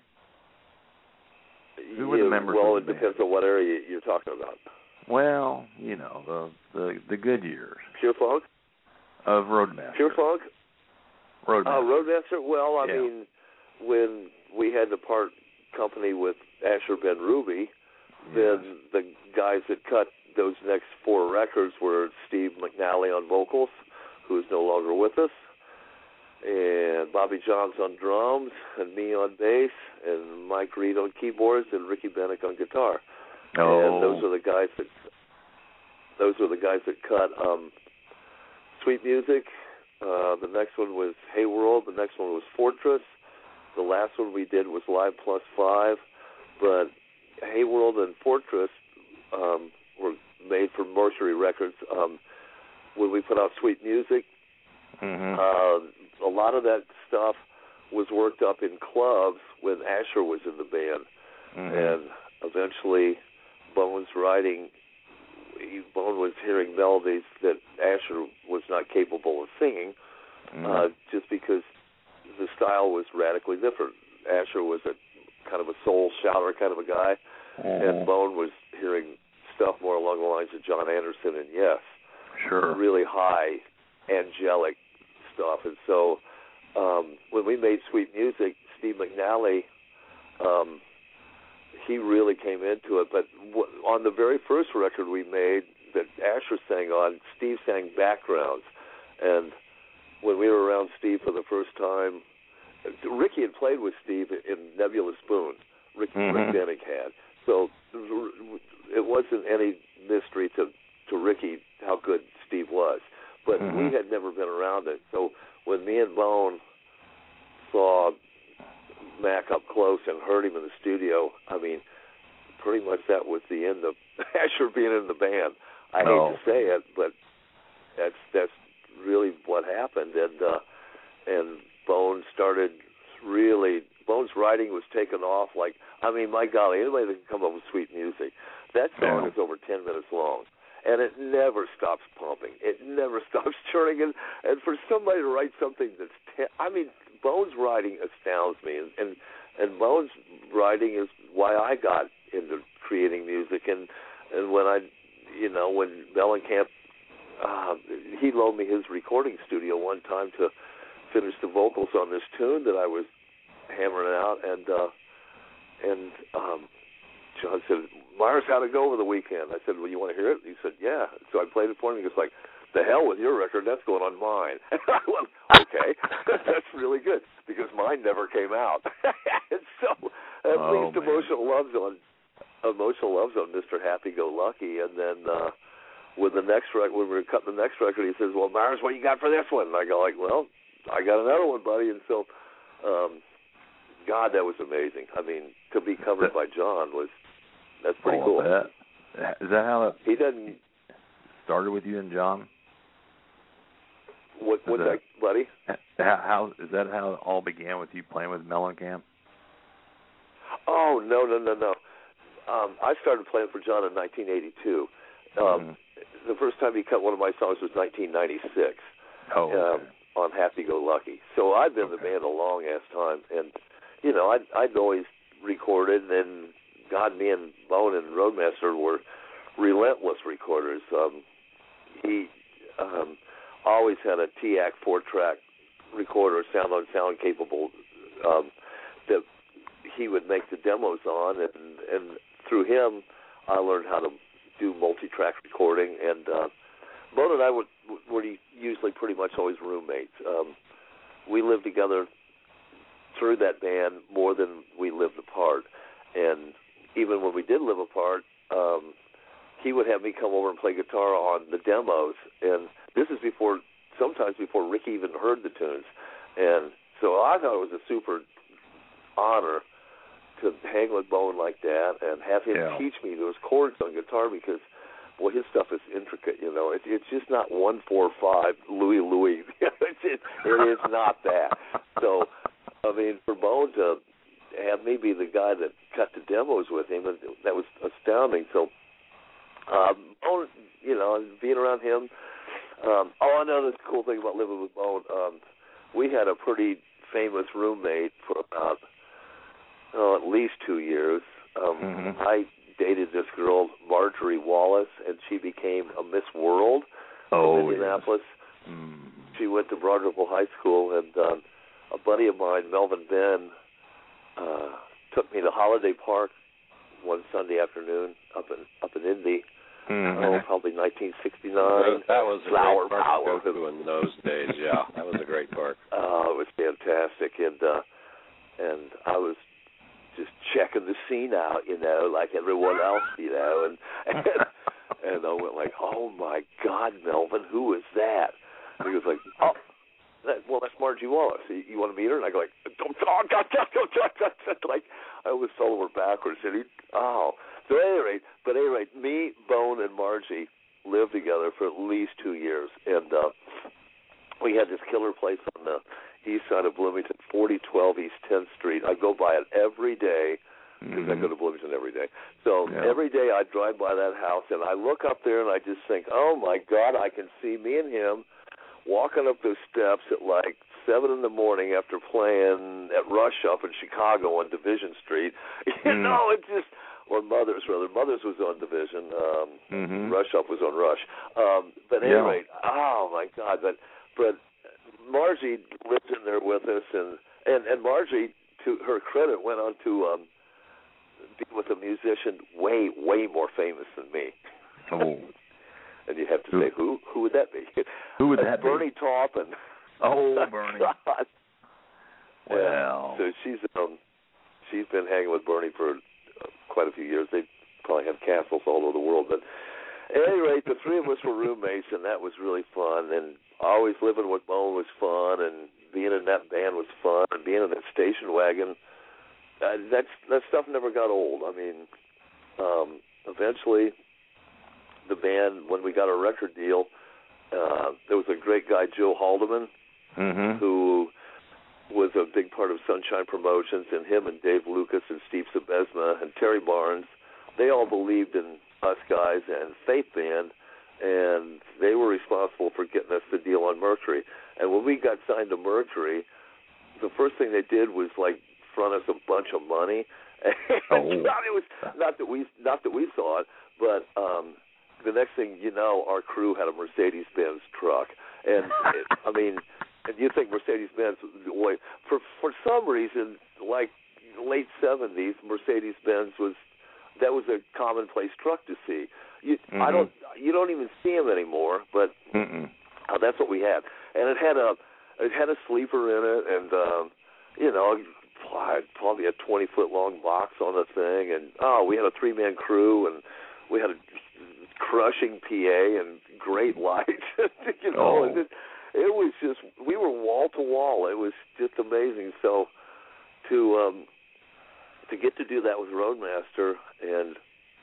Who were yeah, the members well, of the it depends band? on what area you're talking about. Well, you know, the the, the good years. Pure Funk? Of Roadmaster. Pure Funk? Roadmaster. Uh, Roadmaster? Well, I yeah. mean, when we had to part company with Asher Ben Ruby, yes. then the guys that cut those next four records were Steve McNally on vocals, who is no longer with us, and Bobby Johns on drums, and me on bass, and Mike Reed on keyboards, and Ricky Bennick on guitar. Oh. And those are the guys that those were the guys that cut um, Sweet Music. Uh, the next one was Hey World. The next one was Fortress. The last one we did was Live Plus Five. But Hey World and Fortress um, were made for Mercury Records. Um, when we put out Sweet Music, mm-hmm. uh, a lot of that stuff was worked up in clubs when Asher was in the band. Mm-hmm. And eventually Bones writing, he, Bone was hearing melodies that Asher was not capable of singing, mm-hmm. uh, just because the style was radically different. Asher was a kind of a soul shouter kind of a guy, mm-hmm. and Bone was hearing stuff more along the lines of John Anderson and Yes. Sure. Really high, angelic stuff. And so um, when we made Sweet Music, Steve McNally, um, he really came into it. But w- on the very first record we made that Asher sang on, Steve sang backgrounds. And when we were around Steve for the first time, Ricky had played with Steve in Nebula Spoon. Rick, mm-hmm. Rick Bennick had. So it wasn't any mystery to, to Ricky how good Steve was. But mm-hmm. we had never been around it. So when me and Bone saw Mac up close and heard him in the studio, I mean, pretty much that was the end of Asher being in the band. I no. hate to say it, but that's that's really what happened. And uh, and Bone started really, Bone's writing was taken off like, I mean, my golly, anybody that can come up with Sweet Music, that song yeah. is over ten minutes long. And it never stops pumping. It never stops churning. And, and for somebody to write something that's, ten, I mean, Bones' writing astounds me. And, and, and Bones' writing is why I got into creating music. And, and when I, you know, when Mellencamp, uh, he loaned me his recording studio one time to finish the vocals on this tune that I was hammering out. And, uh, and, um, John said, Myers, how'd it go over the weekend? I said, well, you want to hear it? He said, yeah. So I played it for him. He goes like, the hell with your record. That's going on mine. And I went, okay, that's really good because mine never came out. And so at oh, least man. Emotional Love Zone, Emotional Love Zone, Mister Happy Go Lucky. And then uh, with the next record, when we were cutting the next record, he says, well, Myers, what you got for this one? And I go like, well, I got another one, buddy. And so, um, God, that was amazing. I mean, to be covered by John was that's pretty oh, cool. That. Is that how it he doesn't started with you and John? What, what's that, that, buddy? How, how is that? How it all began with you playing with Mellencamp? Oh no, no, no, no. Um, I started playing for John in nineteen eighty-two. Um, mm-hmm. The first time he cut one of my songs was nineteen ninety-six. Oh, okay. um, on Happy Go Lucky. So I've been in okay. the band a long ass time, and you know, I'd, I'd always recorded, and God, me and Bone and Roadmaster were relentless recorders. Um, he um, always had a T A C four-track recorder, sound on sound capable, um, that he would make the demos on, and, and through him, I learned how to do multi-track recording. And uh, Bone and I were, were usually pretty much always roommates. Um, we lived together through that band more than we lived apart. And even when we did live apart, um, he would have me come over and play guitar on the demos. And this is before, sometimes before Rick even heard the tunes. And so I thought it was a super honor to hang with Bone like that and have him yeah. teach me those chords on guitar, because, boy, his stuff is intricate, you know. It, it's just not one, four, five, Louie, Louie. it, it is not that. So, I mean, for Bone to have me be the guy that cut the demos with him, that was astounding. So, um, Bone, you know, being around him. Um, oh, another cool thing about living with Bone, um, we had a pretty famous roommate for about, oh, at least two years. Um, mm-hmm. I dated this girl, Marjorie Wallace, and she became a Miss World oh, in Indianapolis. Yes. Mm. She went to Broad Ripple High School, and um, a buddy of mine, Melvin Ben, uh, took me to Holiday Park one Sunday afternoon up in up in Indy. Mm-hmm. Oh, probably nineteen sixty-nine. That was a Flower great park Power. to go to in those days. Yeah, that was a great park. Oh, it was fantastic, and uh, and I was just checking the scene out, you know, like everyone else, you know, and and, and I went like, oh my God, Melvin, who is that? And he was like, oh, that, well, that's Margie Wallace. You, you want to meet her? And I go like, don't talk, don't talk, don't talk, don't talk. Like I always fell over backwards, and he, oh. So at any rate, but at any rate, me, Bone, and Margie lived together for at least two years, and uh, we had this killer place on the east side of Bloomington, forty twelve East tenth Street. I go by it every day because mm-hmm. I go to Bloomington every day. So yeah. every day I drive by that house, and I look up there, and I just think, oh, my God, I can see me and him walking up those steps at like seven in the morning after playing at Rush up in Chicago on Division Street. You mm. know, it just... Or Mothers, rather. Mothers was on Division. Um, mm-hmm. Rush Up was on Rush. Um, but anyway, yeah. oh, my God. But but Margie lived in there with us, and, and, and Margie, to her credit, went on to um, be with a musician way, way more famous than me. Oh. And you have to who? say, who Who would that be? Who would uh, that Bernie be? Bernie Taupin. Oh, Bernie. God. Well. So she's, um, she's been hanging with Bernie for quite a few years. They probably have castles all over the world. But at any rate, the three of us were roommates, and that was really fun. And always living with Bone was fun, and being in that band was fun, and being in that station wagon, uh, that's, that stuff never got old. I mean, um, eventually the band, when we got a record deal, uh, there was a great guy, Joe Haldeman, mm-hmm. who was a big part of Sunshine Promotions, and him and Dave Lucas and Steve Sebesma and Terry Barnes, they all believed in us guys and Faith Band, and they were responsible for getting us the deal on Mercury. And when we got signed to Mercury, the first thing they did was like front us a bunch of money. Oh. it was not that we not that we saw it, but um, the next thing you know, our crew had a Mercedes-Benz truck, and it, I mean. And you think Mercedes-Benz, for for some reason, like late seventies, Mercedes-Benz was that was a commonplace truck to see. You, mm-hmm. I don't, you don't even see them anymore, but uh, that's what we had. And it had a, it had a sleeper in it, and um, you know, probably a twenty foot long box on the thing, and oh, we had a three man crew, and we had a crushing P A and great lights, you know. Oh. And it, It was just, we were wall to wall. It was just amazing. So to um, to get to do that with Roadmaster and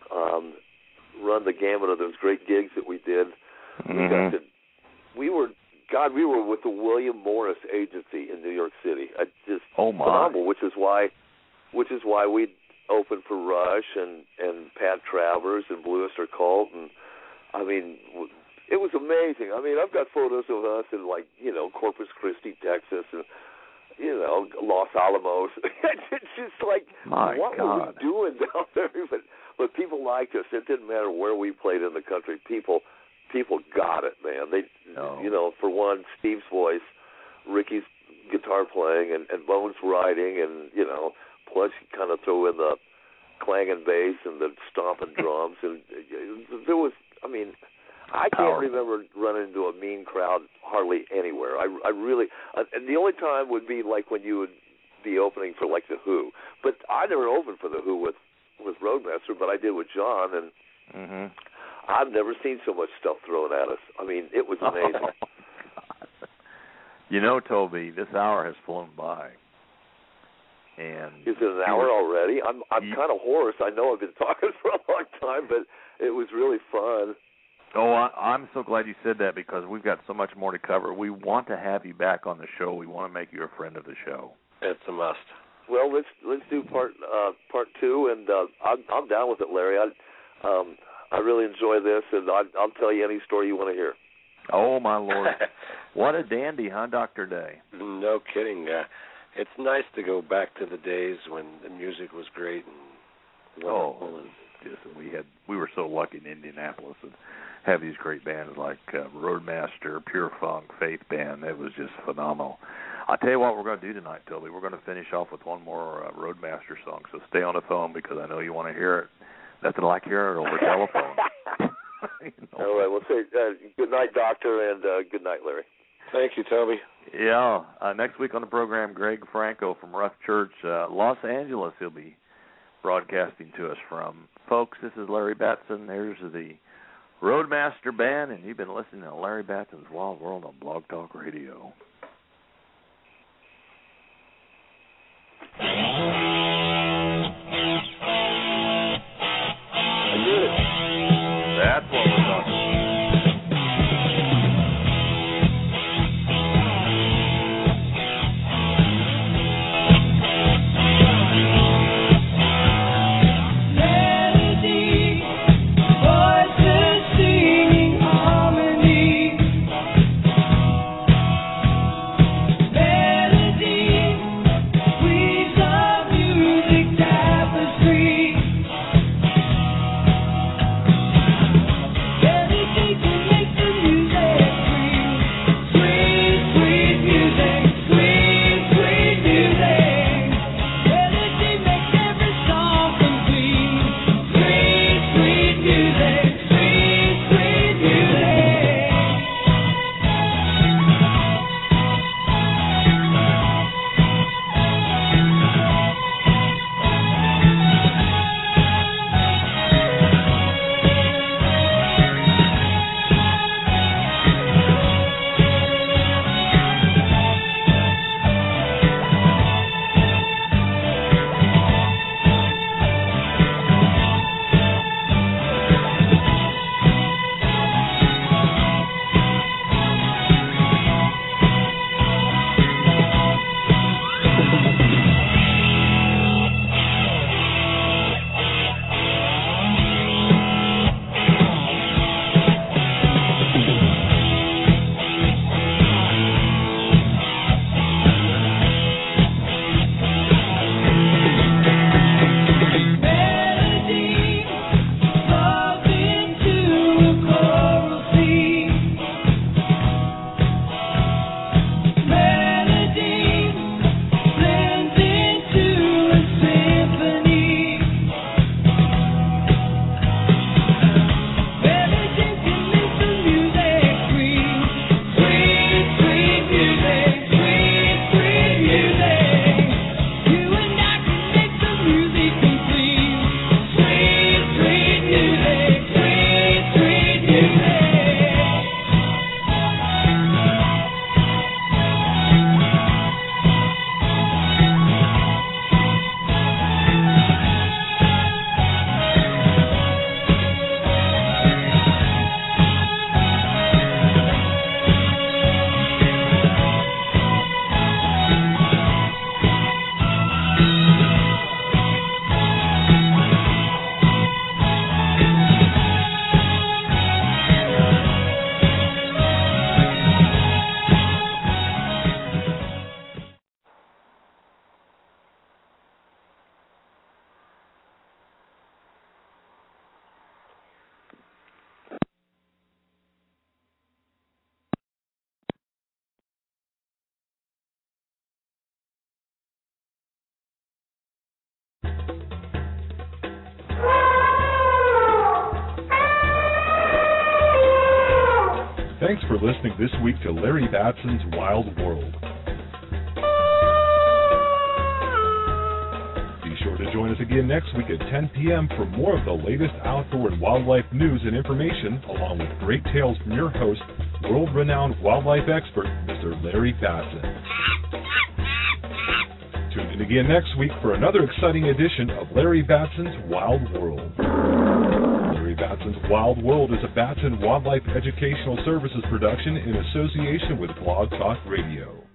um, run the gamut of those great gigs that we did. Mm-hmm. We got to, we were, God, we were with the William Morris Agency in New York City. I just oh my. phenomenal, which is why, which is why we opened for Rush and, and Pat Travers and Blue Oyster Cult, and I mean, it was amazing. I mean, I've got photos of us in, like, you know, Corpus Christi, Texas, and you know, Los Alamos. It's just like, my what God. were we doing down there? But but people liked us. It didn't matter where we played in the country. People people got it, man. They, no. you know, for one, Steve's voice, Ricky's guitar playing, and, and Bones writing, and you know, plus you kind of throw in the clanging bass and the stomping drums, and there was, I mean, I can't Powerful. remember running into a mean crowd hardly anywhere. I, I really, uh, and the only time would be like when you would be opening for like the Who. But I never opened for the Who with with Roadmaster, but I did with John, and mm-hmm. I've never seen so much stuff thrown at us. I mean, it was amazing. Oh, you know, Toby, this hour has flown by. And is it an hour already? I'm I'm you, kind of hoarse. I know I've been talking for a long time, but it was really fun. Oh, I, I'm so glad you said that because we've got so much more to cover. We want to have you back on the show. We want to make you a friend of the show. It's a must. Well, let's let's do part uh, part two, and uh, I'm I'm down with it, Larry. I um I really enjoy this, and I, I'll tell you any story you want to hear. Oh my Lord, what a dandy, huh, Doctor Day? No kidding. Uh, it's nice to go back to the days when the music was great and wonderful. Oh, and just we had we were so lucky in Indianapolis and have these great bands like uh, Roadmaster, Pure Funk, Faith Band. It was just phenomenal. I'll tell you what we're going to do tonight, Toby. We're going to finish off with one more uh, Roadmaster song, so stay on the phone because I know you want to hear it. Nothing like hearing it over telephone. You know? All right, well, say uh, good night, Doctor, and uh, good night, Larry. Thank you, Toby. Yeah. Uh, next week on the program, Greg Franco from Rough Church, uh, Los Angeles, he'll be broadcasting to us from. Folks, this is Larry Batson. There's the Roadmaster Band, and you've been listening to Larry Batson's Wild World on Blog Talk Radio. I did it. That's what we're talking about. Thanks for listening this week to Larry Batson's Wild World. Be sure to join us again next week at ten p.m. for more of the latest outdoor and wildlife news and information, along with great tales from your host, world-renowned wildlife expert, Mister Larry Batson. Tune in again next week for another exciting edition of Larry Batson's Wild World. Larry Batson's Wild World is a Batson Wildlife Educational Services production in association with Blog Talk Radio.